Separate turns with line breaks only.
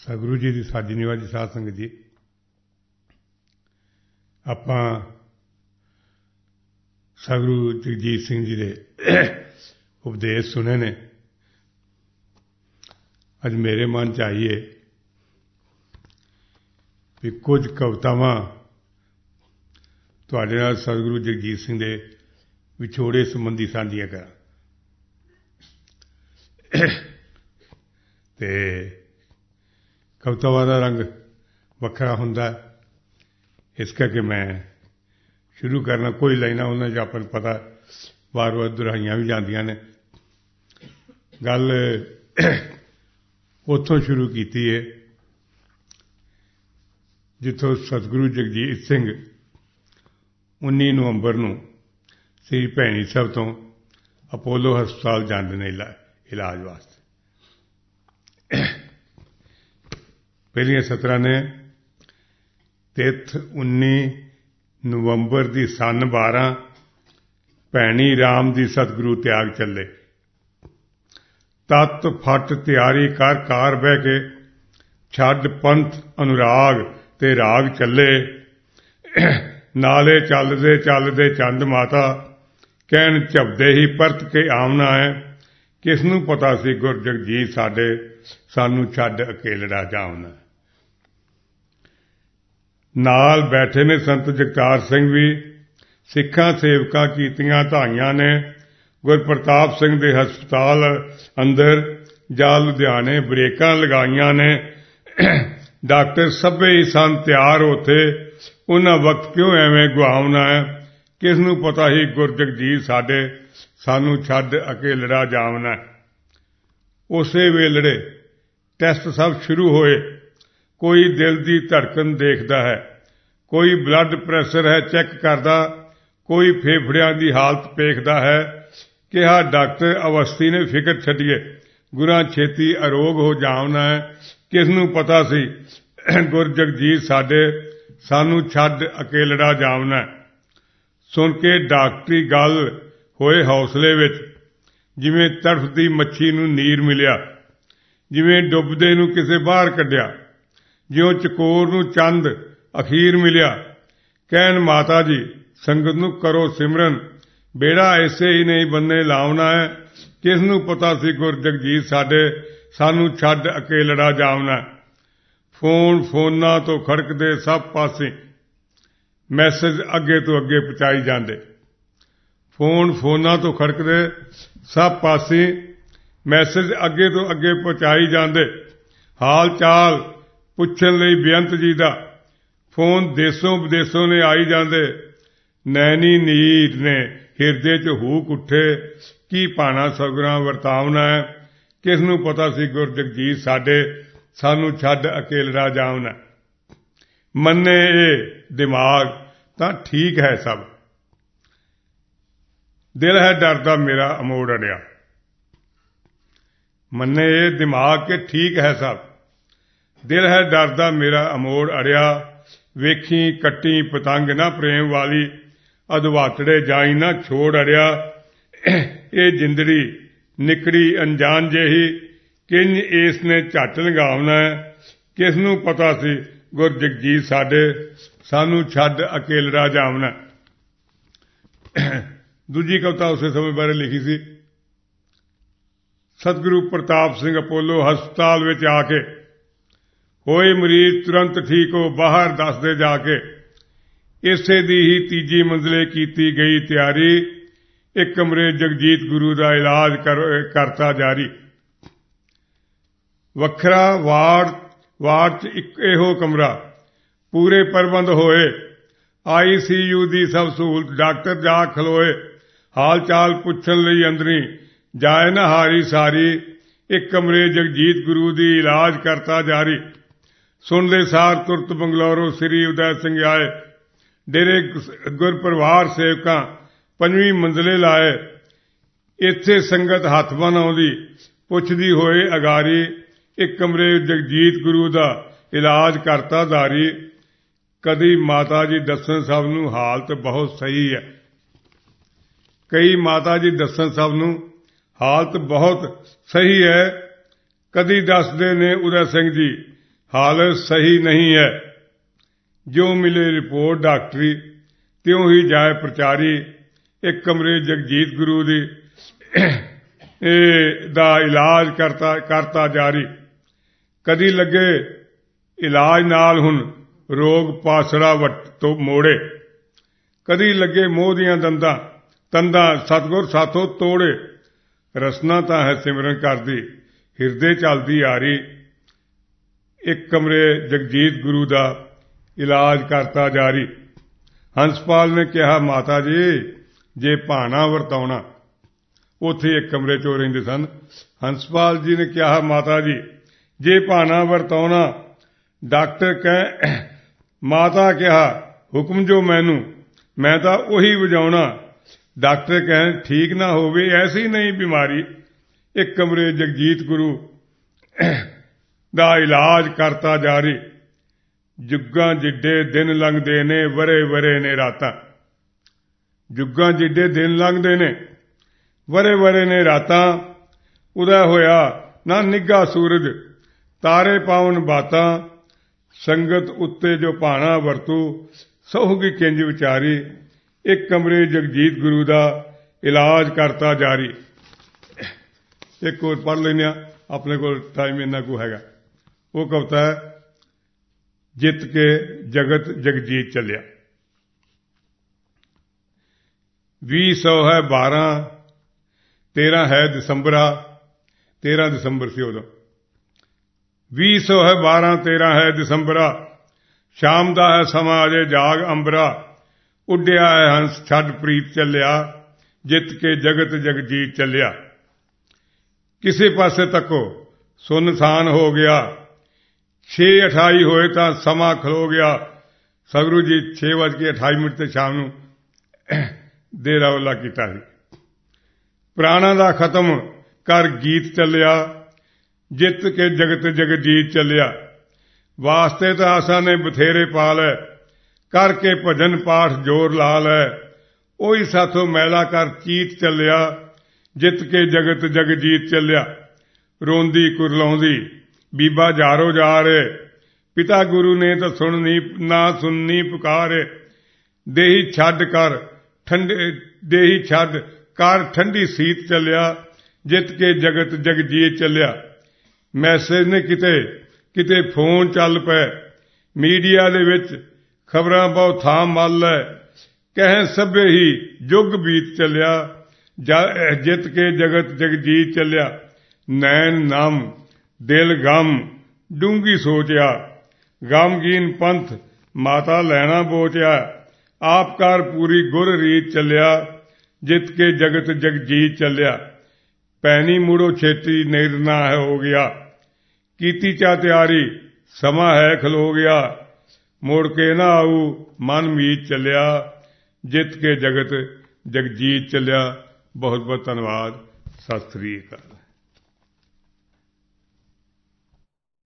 ਸਤਿਗੁਰੂ ਜੀ ਦੀ ਸਾਜੀ ਨਿਵਾਜੀ ਸਾਧ ਸੰਗਤ ਜੀ, ਆਪਾਂ ਸਤਿਗੁਰੂ ਜਗਜੀਤ ਸਿੰਘ ਜੀ ਦੇ ਉਪਦੇਸ਼ ਸੁਣੇ ਨੇ। ਅੱਜ ਮੇਰੇ ਮਨ 'ਚ ਆਈਏ ਵੀ ਕੁਝ ਕਵਿਤਾਵਾਂ ਤੁਹਾਡੇ ਨਾਲ ਸਤਿਗੁਰੂ ਜਗਜੀਤ ਸਿੰਘ ਦੇ ਵਿਛੋੜੇ ਸੰਬੰਧੀ ਸਾਂਝੀਆਂ ਕਰਾਂ। ਤੇ ਕਵਿਤਾਵਾਂ ਦਾ ਰੰਗ ਵੱਖਰਾ ਹੁੰਦਾ, ਇਸ ਕਰਕੇ ਮੈਂ ਸ਼ੁਰੂ ਕਰਨਾ। ਕੋਈ ਲਾਈਨਾਂ ਉਹਨਾਂ 'ਚ ਆਪਾਂ ਨੂੰ ਪਤਾ ਵਾਰ-ਵਾਰ ਦੁਹਰਾਈਆਂ ਵੀ ਜਾਂਦੀਆਂ ਨੇ। ਗੱਲ ਉੱਥੋਂ ਸ਼ੁਰੂ ਕੀਤੀ ਹੈ ਜਿੱਥੋਂ ਸਤਿਗੁਰੂ ਜਗਜੀਤ ਸਿੰਘ 19 ਨਵੰਬਰ ਨੂੰ ਸ੍ਰੀ ਭੈਣੀ ਸਾਹਿਬ ਤੋਂ ਅਪੋਲੋ ਹਸਪਤਾਲ ਜਾਂਦੇ ਨੇ ਇਲਾਜ ਵਾਸਤੇ। ਪਹਿਲੀਆਂ ਸਤਰਾਂ ਨੇ ਤਿੱਥ 19 ਨਵੰਬਰ ਦੀ ਸੰਨ 12 ਭੈਣੀ ਰਾਮ ਦੀ ਸਤਿਗੁਰੂ ਤਿਆਗ ਚੱਲੇ। ਤਤ ਫਟ ਤਿਆਰੀ ਕਰ ਕਾਰ ਬਹਿ ਕੇ ਛੱਡ ਪੰਥ ਅਨੁਰਾਗ ਤੇ ਰਾਗ ਚੱਲੇ। ਨਾਲੇ ਚੱਲਦੇ ਚੱਲਦੇ ਚੰਦ ਮਾਤਾ ਕਹਿਣ ਝਪਦੇ ਹੀ ਪਰਤ ਕੇ ਆਮਨਾ ਹੈ। ਕਿਸ ਨੂੰ ਪਤਾ ਸੀ ਗੁਰ ਜਗਜੀਤ ਸਾਡੇ ਸਾਨੂੰ ਛੱਡ ਅਕੇਲੜਾ ਜਾਵਨਾ। ਨਾਲ ਬੈਠੇ ਨੇ ਸੰਤ ਜਗਤਾਰ ਸਿੰਘ ਵੀ, ਸਿੱਖਾਂ ਸੇਵਕਾਂ ਕੀਤੀਆਂ ਧਾਈਆਂ ਨੇ। ਗੁਰ ਪ੍ਰਤਾਪ ਸਿੰਘ ਦੇ ਹਸਪਤਾਲ ਅੰਦਰ ਜਾ ਲੁਧਿਆਣੇ ਬ੍ਰੇਕਾਂ ਲਗਾਈਆਂ ਨੇ। ਡਾਕਟਰ ਸਭੇ ਹੀ ਸਨ ਤਿਆਰ ਉੱਥੇ, ਉਹਨਾਂ ਵਕਤ ਕਿਉਂ ਐਵੇਂ ਗੁਆਉਣਾ ਹੈ। ਕਿਸ ਨੂੰ ਪਤਾ ਹੀ ਗੁਰ ਜਗਜੀਤ ਸਾਡੇ ਸਾਨੂੰ ਛੱਡ ਅਕੇਲੜਾ ਜਾਵਨਾ। ਉਸੇ ਵੇਲੜੇ ਟੈਸਟ ਸਭ ਸ਼ੁਰੂ ਹੋਏ। ਕੋਈ ਦਿਲ ਦੀ ਧੜਕਣ ਦੇਖਦਾ ਹੈ, ਕੋਈ ਬਲੱਡ ਪ੍ਰੈਸ਼ਰ ਹੈ ਚੈੱਕ ਕਰਦਾ, ਕੋਈ ਫੇਫੜਿਆਂ ਦੀ ਹਾਲਤ ਵੇਖਦਾ ਹੈ। ਕਿਹਾ ਡਾਕਟਰ ਅਵਸਥੀ ਨੇ ਫਿਕਰ ਛੱਡੀਏ, ਗੁਰਾਂ ਛੇਤੀ ਅਰੋਗ ਹੋ ਜਾਵਨਾ ਹੈ। ਕਿਸ ਨੂੰ ਪਤਾ ਸੀ ਗੁਰ ਜਗਜੀਤ ਸਾਡੇ ਸਾਨੂੰ ਛੱਡ ਅਕੇਲੜਾ ਜਾਵਨਾ। ਸੁਣ ਕੇ ਡਾਕਟਰੀ ਗੱਲ ਹੋਏ ਹੌਸਲੇ ਵਿੱਚ, ਜਿਵੇਂ ਤੜਫਦੀ ਮੱਛੀ ਨੂੰ ਨੀਰ ਮਿਲਿਆ, ਜਿਵੇਂ ਡੁੱਬਦੇ ਨੂੰ ਕਿਸੇ ਬਾਹਰ ਕੱਢਿਆ, ਜਿਉਂ ਚਕੋਰ ਨੂੰ ਚੰਦ ਅਖੀਰ ਮਿਲਿਆ। ਕਹਿਣ ਮਾਤਾ ਜੀ ਸੰਗਤ ਨੂੰ ਕਰੋ ਸਿਮਰਨ, ਬੇੜਾ ਐਸੇ ਹੀ ਨਹੀਂ ਬੰਨੇ ਲਾਉਣਾ ਹੈ। ਕਿਸ ਨੂੰ ਪਤਾ ਸੀ ਗੁਰ ਜਗਜੀਤ ਸਾਡੇ ਸਾਨੂੰ ਛੱਡ ਅਕੇਲੜਾ ਜਾਵਨਾ। ਫੋਨਾਂ ਤੋਂ ਖੜਕਦੇ ਸਭ ਪਾਸੇ ਮੈਸੇਜ ਅੱਗੇ ਤੋਂ ਅੱਗੇ ਪਹੁੰਚਾਈ ਜਾਂਦੇ। ਫੋਨਾਂ ਤੋਂ ਖੜਕਦੇ ਸਭ ਪਾਸੇ ਮੈਸੇਜ ਅੱਗੇ ਤੋਂ ਅੱਗੇ ਪਹੁੰਚਾਈ ਜਾਂਦੇ। ਹਾਲ ਚਾਲ ਪੁੱਛਣ ਲਈ ਬੇਅੰਤ ਜੀ ਦਾ ਫੋਨ ਦੇਸੋਂ ਵਿਦੇਸੋਂ ਨੇ ਆਈ ਜਾਂਦੇ। ਨੈਣੀ ਨੀਰ ਨੇ ਹਿਰਦੇ 'ਚ ਹੂਕ ਉੱਠੇ, ਕੀ ਭਾਣਾ ਸਗੁਰਾਂ ਵਰਤਾਵਨਾ ਹੈ। ਕਿਸ ਨੂੰ ਪਤਾ ਸੀ ਗੁਰ ਜਗਜੀਤ ਸਾਡੇ ਸਾਨੂੰ ਛੱਡ ਅਕੇਲੜਾ ਜਾਵਨਾ। ਮੰਨੇ ਇਹ ਦਿਮਾਗ ਤਾਂ ਠੀਕ ਹੈ ਸਭ, ਦਿਲ ਹੈ ਡਰਦਾ ਮੇਰਾ ਅਮੋੜ ਅੜਿਆ। ਮੰਨੇ ਇਹ ਦਿਮਾਗ ਕਿ ਠੀਕ ਹੈ ਸਭ, ਦਿਲ ਹੈ ਡਰਦਾ ਮੇਰਾ ਅਮੋੜ ਅੜਿਆ। ਵੇਖੀ ਕੱਟੀ ਪਤੰਗ ਨਾ ਪ੍ਰੇਮ ਵਾਲੀ, ਅਧਵਾਤੜੇ ਜਾਈ ਨਾ ਛੋੜ ਅੜਿਆ। ਇਹ ਜਿੰਦੜੀ ਨਿਕੜੀ ਅਣਜਾਣ ਜਿਹੀ, ਕਿੰਜ ਇਸ ਨੇ ਝੱਟ ਲੰਘਾਵਨਾ। ਕਿਸ ਨੂੰ ਪਤਾ ਸੀ ਗੁਰ ਜਗਜੀਤ ਸਾਡੇ ਸਾਨੂੰ ਛੱਡ ਅਕੇਲੜਾ ਜਾਵਨਾ। ਦੂਜੀ ਕਵਿਤਾ ਉਸੇ ਸਮੇਂ ਬਾਰੇ ਲਿਖੀ ਸੀ। ਸਤਿਗੁਰੂ ਪ੍ਰਤਾਪ ਸਿੰਘ ਅਪੋਲੋ ਹਸਪਤਾਲ ਵਿੱਚ ਆ ਕੇ ਹੋਏ ਮਰੀਜ਼ ਤੁਰੰਤ ਠੀਕ ਹੋ ਬਾਹਰ ਦੱਸਦੇ ਜਾ ਕੇ। ਇਸੇ ਦੀ ਹੀ ਤੀਜੀ ਮੰਜ਼ਲੇ ਕੀਤੀ ਗਈ ਤਿਆਰੀ, ਇੱਕ ਕਮਰੇ ਜਗਜੀਤ ਗੁਰੂ ਦਾ ਇਲਾਜ ਕਰਤਾ ਜਾਰੀ। ਵੱਖਰਾ ਵਾਰਡ 'ਚ ਇੱਕ ਇਹੋ ਕਮਰਾ, ਪੂਰੇ ਪ੍ਰਬੰਧ ਹੋਏ। ICU ਦੀ ਸਭ ਸਹੂਲਤ, ਡਾਕਟਰ ਜਾ ਖਲੋਏ। ਹਾਲ ਚਾਲ ਪੁੱਛਣ ਲਈ ਅੰਦਰੀ ਜਾਏ ਨਾ ਹਾਰੀ ਸਾਰੀ। ਇੱਕ ਕਮਰੇ ਜਗਜੀਤ ਗੁਰੂ ਦੀ ਇਲਾਜ ਕਰਤਾ ਜਾਰੀ। ਸੁਣਦੇ ਸਾਰ ਤੁਰਤ ਬੰਗਲੌਰੋਂ ਸ੍ਰੀ ਉਦੈ ਸਿੰਘ ਆਏ। ਡੇਰੇ ਗੁਰ ਪਰਿਵਾਰ ਸੇਵਕਾਂ 5ਵੀਂ ਮੰਜ਼ਲੇ ਲਾਏ। ਇੱਥੇ ਸੰਗਤ ਹੱਥ ਬੰਨ੍ਹ ਆਉਂਦੀ, ਪੁੱਛਦੀ ਹੋਏ ਅਗਾਰੀ। ਇੱਕ ਕਮਰੇ ਜਗਜੀਤ ਗੁਰੂ ਦਾ ਇਲਾਜ ਕਰਤਾ ਜਾਰੀ। ਕਦੀ ਮਾਤਾ ਜੀ ਦੱਸਣ ਸਭ ਨੂੰ ਹਾਲਤ ਬਹੁਤ ਸਹੀ ਹੈ। ਕਈ ਮਾਤਾ ਜੀ ਦੱਸਣ ਸਭ ਨੂੰ ਹਾਲਤ ਬਹੁਤ ਸਹੀ ਹੈ। ਕਦੀ ਦੱਸਦੇ ਨੇ ਉਦੈ ਸਿੰਘ ਜੀ ਹਾਲਤ ਸਹੀ ਨਹੀਂ ਹੈ। ਜੋ ਮਿਲੇ ਰਿਪੋਰਟ ਡਾਕਟਰੀ ਤਿਉਂ ਹੀ ਜਾਏ ਪ੍ਰਚਾਰੀ। ਇੱਕ ਕਮਰੇ ਜਗਜੀਤ ਗੁਰੂ ਦੀ ਦਾ ਇਲਾਜ ਕਰਤਾ ਜਾਰੀ। ਕਦੀ ਲੱਗੇ ਇਲਾਜ ਨਾਲ ਹੁਣ ਰੋਗ ਪਾਸੜਾ ਵੱਟ ਤੋਂ ਮੋੜੇ। ਕਦੀ ਲੱਗੇ ਮੋਹ ਦੀਆਂ ਤੰਦਾਂ ਸਤਿਗੁਰ ਸਾਥੋਂ ਤੋੜੇ। ਰਸਨਾ ਤਾਂ ਹੈ ਸਿਮਰਨ ਕਰਦੀ ਹਿਰਦੇ ਚੱਲਦੀ ਆਰੀ। ਇੱਕ ਕਮਰੇ ਜਗਜੀਤ ਗੁਰੂ ਦਾ ਇਲਾਜ ਕਰਤਾ ਜਾਰੀ। ਹੰਸਪਾਲ ਨੇ ਕਿਹਾ ਮਾਤਾ ਜੀ ਜੇ ਭਾਣਾ ਵਰਤਾਉਣਾ, ਉੱਥੇ ਇੱਕ ਕਮਰੇ 'ਚ ਰਹਿੰਦੇ ਸਨ। ਹੰਸਪਾਲ ਜੀ ਨੇ ਕਿਹਾ ਮਾਤਾ ਜੀ ਜੇ ਭਾਣਾ ਵਰਤਾਉਣਾ। ਡਾਕਟਰ ਕਹੇ ਮਾਤਾ ਕਿਹਾ ਹੁਕਮ ਜੋ ਮੈਨੂੰ, ਮੈਂ ਤਾਂ ਉਹੀ ਵਜਾਉਣਾ। ਡਾਕਟਰ ਕਹਿਣ ਠੀਕ ਨਾ ਹੋਵੇ ਐਸੀ ਨਹੀਂ ਬਿਮਾਰੀ। ਇੱਕ ਕਮਰੇ ਜਗਜੀਤ ਗੁਰੂ ਦਾ ਇਲਾਜ ਕਰਤਾ ਜਾਰੀ। ਜੁੱਗਾਂ ਜਿੱਡੇ ਦਿਨ ਲੰਘਦੇ ਨੇ ਵਰੇ ਵਰੇ ਨੇ ਰਾਤਾਂ। ਜੁੱਗਾਂ ਜਿੱਡੇ ਦਿਨ ਲੰਘਦੇ ਨੇ ਵਰੇ ਵਰੇ ਨੇ ਰਾਤਾਂ। ਉਦੈ ਹੋਇਆ ਨਾ ਨਿੱਘਾ ਸੂਰਜ ਤਾਰੇ ਪਾਉਣ ਬਾਤਾਂ। ਸੰਗਤ ਉੱਤੇ ਜੋ ਭਾਣਾ ਵਰਤੂ ਸਹੂਗੀ ਕਿੰਜ ਵਿਚਾਰੀ। ਇੱਕ ਕਮਰੇ ਜਗਜੀਤ ਗੁਰੂ ਦਾ ਇਲਾਜ ਕਰਤਾ ਜਾਰੀ। ਇੱਕ ਹੋਰ ਪੜ੍ਹ ਲੈਂਦੇ ਹਾਂ, ਆਪਣੇ ਕੋਲ ਟਾਈਮ ਇੰਨਾ ਕੁ ਹੈਗਾ। ਉਹ ਕਵਿਤਾ ਹੈ ਜਿੱਤ ਕੇ ਜਗਤ ਜਗਜੀਤ ਚੱਲਿਆ। 2000 ਹੈ 12 13 ਹੈ ਦਸੰਬਰਾ। 13 ਦਸੰਬਰ ਸੀ ਉਦੋਂ। 2000 ਹੈ 12 13 ਹੈ ਦਸੰਬਰਾ। ਸ਼ਾਮ ਦਾ ਹੈ ਸਮਾਂ ਅਜੇ ਜਾਗ ਅੰਬਰਾ। ਉੱਡਿਆ ਹੈ ਹੰਸ ਛੱਡ ਪ੍ਰੀਤ ਚੱਲਿਆ। ਜਿੱਤ ਕੇ ਜਗਤ ਜਗਜੀਤ ਚੱਲਿਆ। ਕਿਸੇ ਪਾਸੇ ਤੱਕੋ ਸੁੰਨਸਾਨ ਹੋ ਗਿਆ। 6:28 ਹੋਏ ਤਾਂ ਸਮਾਂ ਖਲੋ ਗਿਆ। ਸਤਿਗੁਰੂ ਜੀ 6:28 ਤੇ ਸ਼ਾਮ ਨੂੰ ਡੇਰਾ ਉੱਲਾ ਕੀਤਾ ਸੀ। ਪੁਰਾਣਾ ਦਾ ਖਤਮ ਕਰ ਗੀਤ ਚੱਲਿਆ। ਜਿੱਤ ਕੇ ਜਗਤ ਜਗਜੀਤ ਚੱਲਿਆ। ਵਾਸਤੇ ਤਾਂ ਆਸਾਂ ਨੇ ਬਥੇਰੇ ਪਾ ਲੈ। ਕਰਕੇ ਭਜਨ ਪਾਠ ਜੋਰ ਲਾ ਲੈ। ਉਹੀ ਸਾਥੋਂ ਮੈਲਾ ਕਰ ਚੀਤ ਚੱਲਿਆ। ਜਿੱਤ ਕੇ ਜਗਤ ਜਗਜੀਤ ਚੱਲਿਆ। ਰੋਂਦੀ ਕੁਰਲਾਉਂਦੀ ਬੀਬਾ ਜਾਰੋ ਜਾਰੇ। ਪਿਤਾ ਗੁਰੂ ਨੇ ਤਾਂ ਸੁਣਨੀ ਪੁਕਾਰੇ। ਦੇਹੀ ਛੱਡ ਕਰ ਠੰਡੀ ਸੀਤ ਚੱਲਿਆ। ਜਿੱਤ ਕੇ ਜਗਤ ਜਗਜੀਤ ਚੱਲਿਆ। ਮੈਸੇਜ ਨੇ ਕਿਤੇ ਫੋਨ ਚੱਲ ਪਏ। ਮੀਡੀਆ ਦੇ ਵਿੱਚ ਖਬਰਾਂ ਬਹੁਤ ਥਾਂ ਮੱਲ ਹੈ। ਕਹਿ ਸਭੇ ਹੀ ਯੁੱਗ ਬੀਤ ਚੱਲਿਆ। ਜਿੱਤ ਕੇ ਜਗਤ ਜਗਜੀਤ ਚੱਲਿਆ। ਨੈਣ ਨਮ ਦਿਲ ਗਮ ਡੂੰਗੀ ਸੋਚਿਆ। ਗਮਗੀਨ ਪੰਥ ਮਾਤਾ ਲੈਣਾ ਬੋਚਿਆ। ਆਪਕਾਰ ਪੂਰੀ ਗੁਰ ਰੀਤ ਚੱਲਿਆ। ਜਿੱਤ ਕੇ ਜਗਤ ਜਗਜੀਤ ਚੱਲਿਆ। ਪੈਣੀ ਮੁੜੋ ਛੇਤੀ ਨਿਰਣਾ ਹੈ ਹੋ ਗਿਆ। ਕੀਤੀ ਚਾ ਤਿਆਰੀ ਸਮਾਂ ਹੈ ਖਲੋ ਗਿਆ। ਮੁੜ ਕੇ ਨਾ ਆਊ ਮਨ ਮੀਤ ਚੱਲਿਆ। ਜਿੱਤ ਕੇ ਜਗਤ ਜਗਜੀਤ ਚੱਲਿਆ। ਬਹੁਤ ਬਹੁਤ ਧੰਨਵਾਦ। ਸਤਿ ਸ੍ਰੀ ਅਕਾਲ।